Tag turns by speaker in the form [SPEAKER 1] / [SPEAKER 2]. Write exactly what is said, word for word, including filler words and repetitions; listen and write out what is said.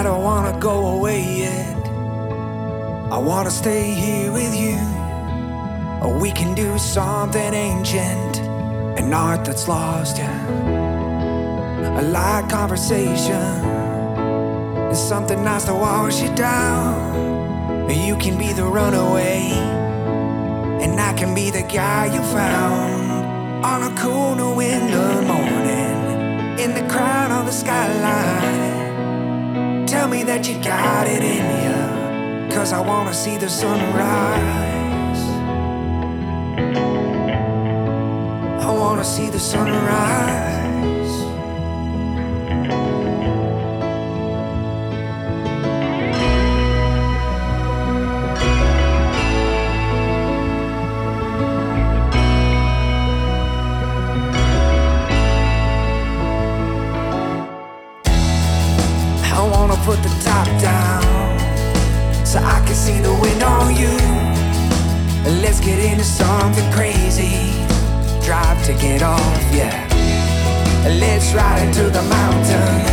[SPEAKER 1] don't wanna go away yet. I wanna stay here with you. Or we can do something ancient, an art that's lost, yeah. A light conversation is something nice to wash you down. You can be the runaway, and I can be the guy you found on a cool New England morning in the crown of the skyline. Tell me that you got it in you, 'cause I wanna see the sunrise. I wanna see the sunrise. I wanna put the top down so I can see the wind on you. Let's get into something crazy. Drive to get off, yeah. Let's ride into the mountains.